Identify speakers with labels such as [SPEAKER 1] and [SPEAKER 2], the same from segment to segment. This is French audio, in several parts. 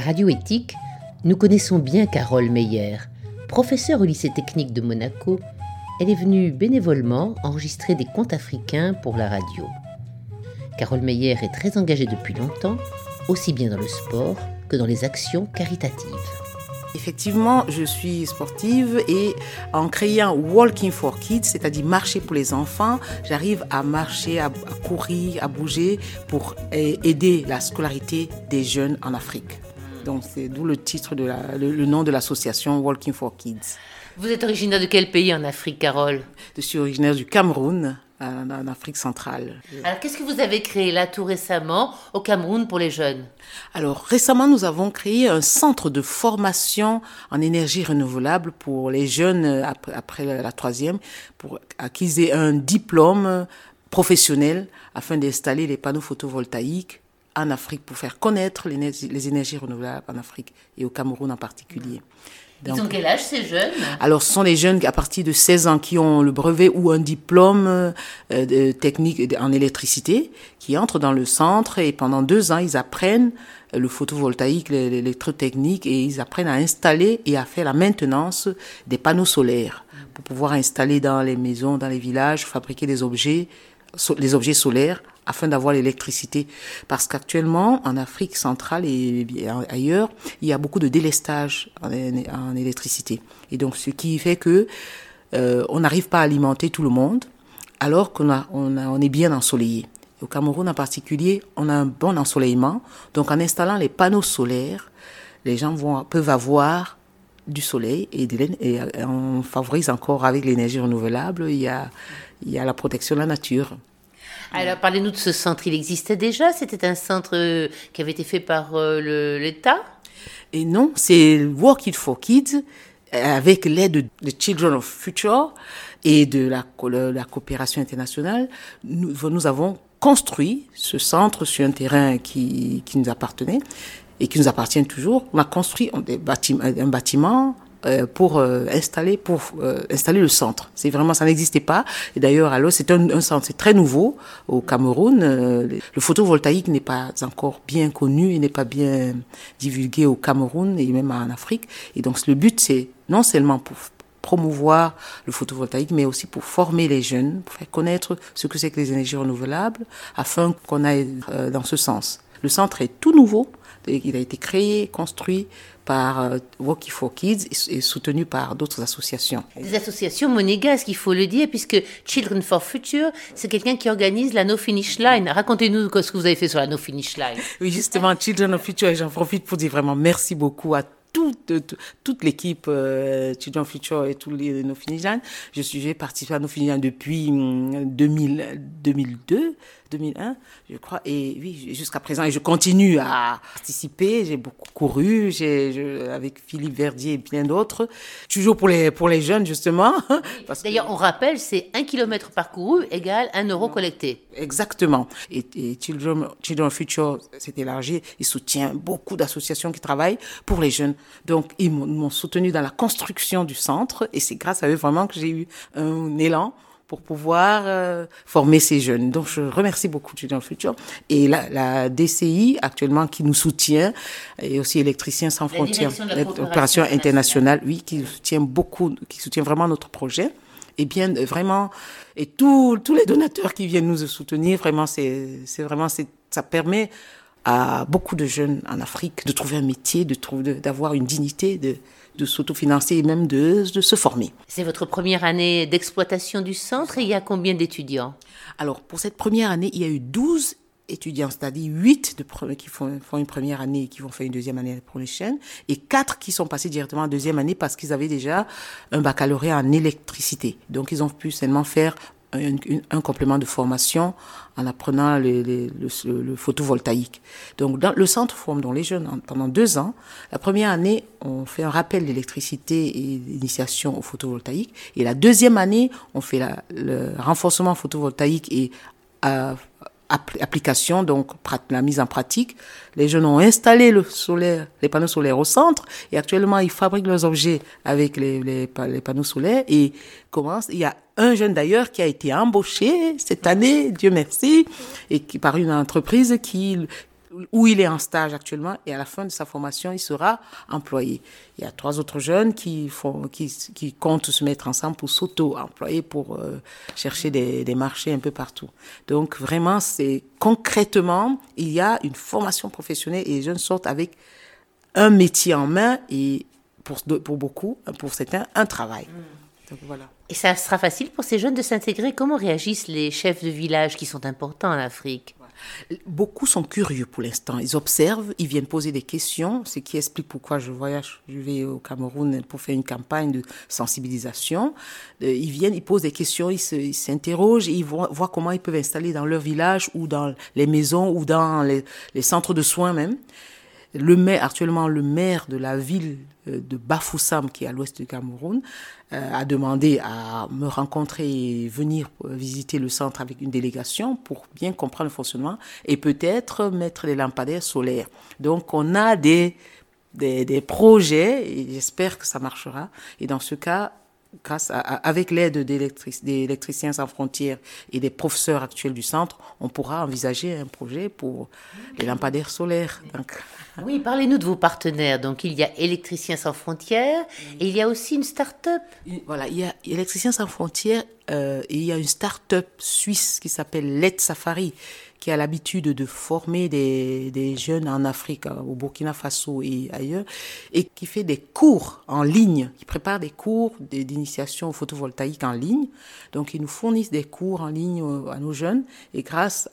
[SPEAKER 1] Radio Éthique, nous connaissons bien Carole Meyer. Professeure au lycée technique de Monaco, elle est venue bénévolement enregistrer des contes africains pour la radio. Carole Meyer est très engagée depuis longtemps, aussi bien dans le sport que dans les actions caritatives.
[SPEAKER 2] Effectivement, je suis sportive et en créant Walking for Kids, c'est-à-dire marcher pour les enfants, j'arrive à marcher, à courir, à bouger pour aider la scolarité des jeunes en Afrique. Donc c'est d'où le titre le nom de l'association Walking for Kids.
[SPEAKER 1] Vous êtes originaire de quel pays en Afrique, Carole ?
[SPEAKER 2] Je suis originaire du Cameroun, en Afrique centrale.
[SPEAKER 1] Alors, qu'est-ce que vous avez créé là tout récemment au Cameroun pour les jeunes ?
[SPEAKER 2] Alors, récemment, nous avons créé un centre de formation en énergie renouvelable pour les jeunes après la troisième, pour qu'ils aient un diplôme professionnel afin d'installer les panneaux photovoltaïques en Afrique pour faire connaître les énergies renouvelables en Afrique et au Cameroun en particulier.
[SPEAKER 1] Donc, ils ont quel âge ces jeunes ?
[SPEAKER 2] Alors, ce sont les jeunes à partir de 16 ans qui ont le brevet ou un diplôme technique en électricité, qui entrent dans le centre et pendant 2 ans, ils apprennent le photovoltaïque, l'électrotechnique et ils apprennent à installer et à faire la maintenance des panneaux solaires pour pouvoir installer dans les maisons, dans les villages, fabriquer les objets solaires afin d'avoir l'électricité. Parce qu'actuellement, en Afrique centrale et ailleurs, il y a beaucoup de délestage en électricité. Et donc, ce qui fait que on n'arrive pas à alimenter tout le monde, alors on est bien ensoleillé. Au Cameroun en particulier, on a un bon ensoleillement. Donc, en installant les panneaux solaires, les gens peuvent avoir du soleil et on favorise encore avec l'énergie renouvelable. Il y a la protection de la nature.
[SPEAKER 1] Alors, parlez-nous de ce centre. Il existait déjà ? C'était un centre qui avait été fait par l'État ?
[SPEAKER 2] Et non, c'est Walking for Kids, avec l'aide de Children of Future et de la coopération internationale. Nous avons construit ce centre sur un terrain qui nous appartenait et qui nous appartient toujours. On a construit un bâtiment pour installer le centre. C'est vraiment, ça n'existait pas. Et d'ailleurs, alors, c'est un centre, c'est très nouveau au Cameroun. Le photovoltaïque n'est pas encore bien connu et n'est pas bien divulgué au Cameroun et même en Afrique. Et donc, le but, c'est non seulement pour promouvoir le photovoltaïque, mais aussi pour former les jeunes, pour faire connaître ce que c'est que les énergies renouvelables, afin qu'on aille dans ce sens. Le centre est tout nouveau. Il a été créé, construit par Walking for Kids et soutenu par d'autres associations.
[SPEAKER 1] Des associations monégasques, il faut le dire, puisque Children for Future, c'est quelqu'un qui organise la No Finish Line. Racontez-nous ce que vous avez fait sur la No Finish Line.
[SPEAKER 2] Oui, justement, Children of Future, et j'en profite pour dire vraiment merci beaucoup à toute l'équipe Children of Future et tous les No Finish Line. J'ai participé à No Finish Line depuis 2001, je crois, et oui, jusqu'à présent, et je continue à participer. J'ai beaucoup couru, avec Philippe Verdier et bien d'autres, toujours pour les jeunes, justement.
[SPEAKER 1] D'ailleurs, on rappelle, c'est 1 kilomètre parcouru égale 1 euro collecté.
[SPEAKER 2] Exactement. Et Children of Future s'est élargi, il soutient beaucoup d'associations qui travaillent pour les jeunes. Donc, ils m'ont soutenu dans la construction du centre, et c'est grâce à eux vraiment que j'ai eu un élan pour pouvoir former ces jeunes. Donc, je remercie beaucoup Children of Future. Et la DCI, actuellement, qui nous soutient, et aussi Électriciens sans frontières, l'opération internationale, oui, qui soutient vraiment notre projet. Et bien, vraiment, et tous les donateurs qui viennent nous soutenir, vraiment, ça permet à beaucoup de jeunes en Afrique de trouver un métier, d'avoir une dignité, de s'autofinancer et même de se former.
[SPEAKER 1] C'est votre première année d'exploitation du centre et il y a combien d'étudiants ?
[SPEAKER 2] Alors, pour cette première année, il y a eu 12 étudiants, c'est-à-dire 8 qui font une première année et qui vont faire une deuxième année prochaine, et 4 qui sont passés directement en deuxième année parce qu'ils avaient déjà un baccalauréat en électricité. Donc, ils ont pu seulement faire un complément de formation en apprenant le photovoltaïque. Donc, le centre forme donc les jeunes pendant 2 ans. La première année, on fait un rappel d'électricité et d'initiation au photovoltaïque. Et la deuxième année, on fait le renforcement photovoltaïque et application, donc la mise en pratique. Les jeunes ont installé les panneaux solaires au centre et actuellement ils fabriquent leurs objets avec les panneaux solaires et commencent. Il y a un jeune d'ailleurs qui a été embauché cette année, Dieu merci, et par une entreprise qui où il est en stage actuellement, et à la fin de sa formation, il sera employé. Il y a 3 autres jeunes qui comptent se mettre ensemble pour s'auto-employer, pour chercher des marchés un peu partout. Donc vraiment, concrètement, il y a une formation professionnelle et les jeunes sortent avec un métier en main et pour beaucoup, pour certains, un travail. Donc voilà.
[SPEAKER 1] Et ça sera facile pour ces jeunes de s'intégrer. Comment réagissent les chefs de village qui sont importants en Afrique ?
[SPEAKER 2] Beaucoup sont curieux pour l'instant. Ils observent, ils viennent poser des questions, ce qui explique pourquoi je voyage. Je vais au Cameroun pour faire une campagne de sensibilisation. Ils viennent, ils posent des questions, ils s'interrogent, ils voient comment ils peuvent installer dans leur village ou dans les maisons ou dans les centres de soins même. Actuellement, le maire de la ville de Bafoussam, qui est à l'ouest du Cameroun, a demandé à me rencontrer et venir visiter le centre avec une délégation pour bien comprendre le fonctionnement et peut-être mettre des lampadaires solaires. Donc, on a des projets et j'espère que ça marchera. Et dans ce cas, avec l'aide d'Électriciens sans frontières et des professeurs actuels du centre, on pourra envisager un projet pour les lampadaires solaires. Donc...
[SPEAKER 1] Oui, parlez-nous de vos partenaires. Donc, il y a Électriciens sans frontières et il y a aussi une start-up.
[SPEAKER 2] Voilà, il y a Électriciens sans frontières et il y a une start-up suisse qui s'appelle Let Safari, qui a l'habitude de former des jeunes en Afrique, au Burkina Faso et ailleurs, et qui fait des cours en ligne, qui prépare des cours d'initiation au photovoltaïque en ligne. Donc, ils nous fournissent des cours en ligne à nos jeunes, et grâce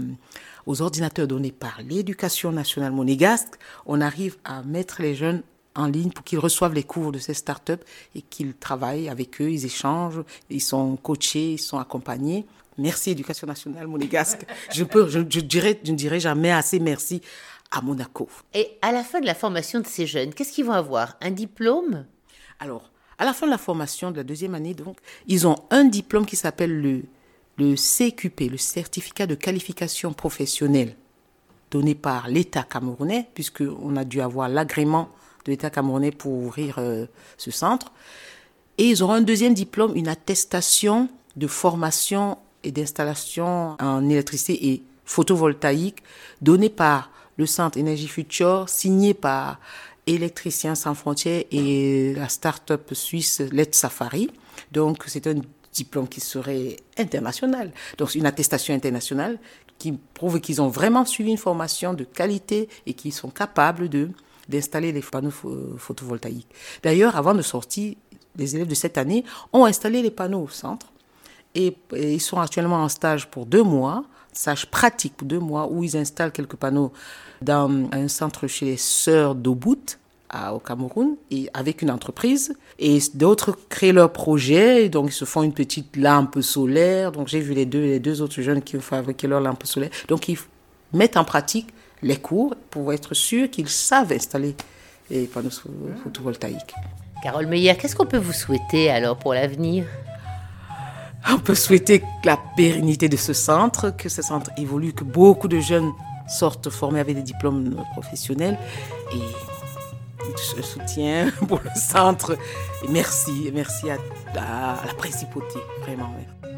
[SPEAKER 2] aux ordinateurs donnés par l'Éducation nationale monégasque, on arrive à mettre les jeunes en ligne pour qu'ils reçoivent les cours de ces startups et qu'ils travaillent avec eux, ils échangent, ils sont coachés, ils sont accompagnés. Merci Éducation nationale monégasque. Je ne dirai jamais assez merci à Monaco.
[SPEAKER 1] Et à la fin de la formation de ces jeunes, qu'est-ce qu'ils vont avoir ? Un diplôme ?
[SPEAKER 2] Alors, à la fin de la formation de la 2e année, donc, ils ont un diplôme qui s'appelle le CQP, le certificat de qualification professionnelle, donné par l'État camerounais, puisqu'on a dû avoir l'agrément de l'État camerounais pour ouvrir ce centre. Et ils auront un 2e diplôme, une attestation de formation et d'installation en électricité et photovoltaïque, donnée par le Centre Énergie Future, signé par Électriciens sans frontières et la start-up suisse Let Safari. Donc, c'est un diplôme qui serait international. Donc, c'est une attestation internationale qui prouve qu'ils ont vraiment suivi une formation de qualité et qu'ils sont capables d'installer les panneaux photovoltaïques. D'ailleurs, avant de sortir, les élèves de cette année ont installé les panneaux au centre et ils sont actuellement en stage pour 2 mois, stage pratique pour 2 mois, où ils installent quelques panneaux dans un centre chez les Sœurs d'Obout, au Cameroun, et avec une entreprise, et d'autres créent leur projet, donc ils se font une petite lampe solaire. Donc j'ai vu les deux autres jeunes qui ont fabriqué leur lampe solaire. Donc ils mettent en pratique les cours pour être sûrs qu'ils savent installer les panneaux photovoltaïques.
[SPEAKER 1] Carole Meyer, qu'est-ce qu'on peut vous souhaiter alors pour l'avenir ?
[SPEAKER 2] On peut souhaiter la pérennité de ce centre, que ce centre évolue, que beaucoup de jeunes sortent formés avec des diplômes professionnels et je soutiens pour le centre. Et merci à la principauté, vraiment.